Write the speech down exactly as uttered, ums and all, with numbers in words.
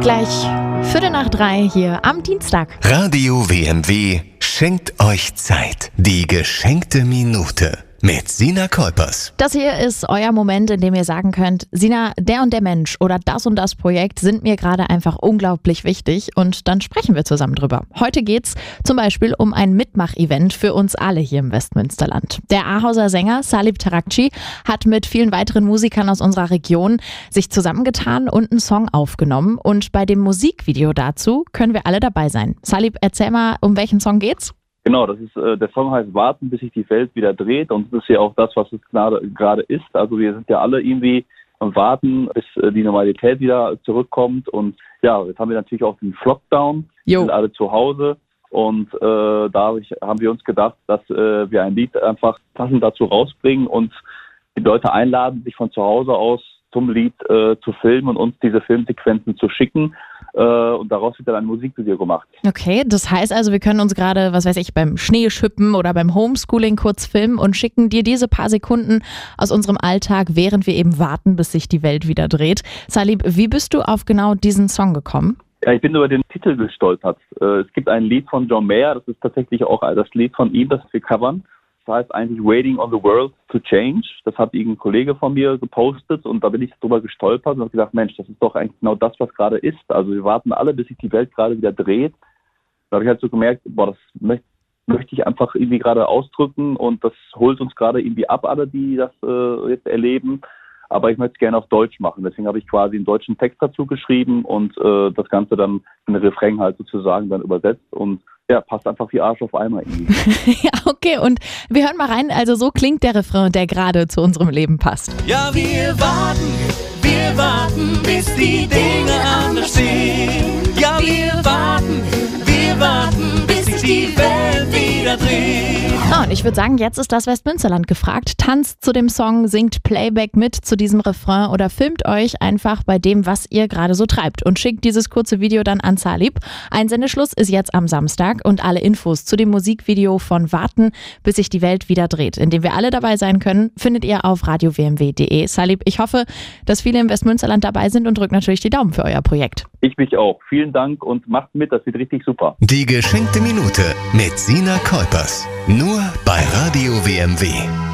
Gleich Viertel nach drei hier am Dienstag. Radio W M W schenkt euch Zeit. Die geschenkte Minute mit Sina Kolpers. Das hier ist euer Moment, in dem ihr sagen könnt, Sina, der und der Mensch oder das und das Projekt sind mir gerade einfach unglaublich wichtig und dann sprechen wir zusammen drüber. Heute geht's zum Beispiel um ein Mitmach-Event für uns alle hier im Westmünsterland. Der Ahauser Sänger Salib Tarakci hat mit vielen weiteren Musikern aus unserer Region sich zusammengetan und einen Song aufgenommen und bei dem Musikvideo dazu können wir alle dabei sein. Salib, erzähl mal, um welchen Song geht's? Genau, das ist äh, der Song heißt Warten, bis sich die Welt wieder dreht und das ist ja auch das, was es gerade ist. Also wir sind ja alle irgendwie am Warten, bis äh, die Normalität wieder zurückkommt und ja, jetzt haben wir natürlich auch den Lockdown, wir sind alle zu Hause und äh, da haben wir uns gedacht, dass äh, wir ein Lied einfach passend dazu rausbringen und die Leute einladen, sich von zu Hause aus zum Lied äh, zu filmen und uns diese Filmsequenzen zu schicken. Äh, und daraus wird dann ein Musikvideo gemacht. Okay, das heißt also, wir können uns gerade, was weiß ich, beim Schneeschippen oder beim Homeschooling kurz filmen und schicken dir diese paar Sekunden aus unserem Alltag, während wir eben warten, bis sich die Welt wieder dreht. Salib, wie bist du auf genau diesen Song gekommen? Ja, ich bin über den Titel gestolpert. Äh, es gibt ein Lied von John Mayer, das ist tatsächlich auch das Lied von ihm, das wir covern. Das heißt eigentlich Waiting on the World to Change. Das hat ein Kollege von mir gepostet und da bin ich drüber gestolpert und habe gedacht, Mensch, das ist doch eigentlich genau das, was gerade ist. Also wir warten alle, bis sich die Welt gerade wieder dreht. Da habe ich halt so gemerkt, boah, das möchte, möchte ich einfach irgendwie gerade ausdrücken und das holt uns gerade irgendwie ab, alle, die das äh, jetzt erleben. Aber ich möchte es gerne auf Deutsch machen. Deswegen habe ich quasi einen deutschen Text dazu geschrieben und äh, das Ganze dann in den Refrain halt sozusagen dann übersetzt und ja, passt einfach wie Arsch auf Eimer irgendwie. Ja, okay, und wir hören mal rein. Also so klingt der Refrain, der gerade zu unserem Leben passt. Ja, wir warten, wir warten, bis die Dinge anders stehen. Ja, wir warten, wir warten, bis sich die Welt wieder dreht. Oh, und ich würde sagen, jetzt ist das Westmünsterland gefragt. Tanzt zu dem Song, singt Playback mit zu diesem Refrain oder filmt euch einfach bei dem, was ihr gerade so treibt und schickt dieses kurze Video dann an Salib. Einsendeschluss ist jetzt am Samstag und alle Infos zu dem Musikvideo von Warten, bis sich die Welt wieder dreht, in dem wir alle dabei sein können, findet ihr auf radio w m w punkt d e. Salib, ich hoffe, dass viele im Westmünsterland dabei sind und drückt natürlich die Daumen für euer Projekt. Ich mich auch. Vielen Dank und macht mit, das wird richtig super. Die geschenkte Minute mit Sina Kolpers. Nur bei Radio W M W.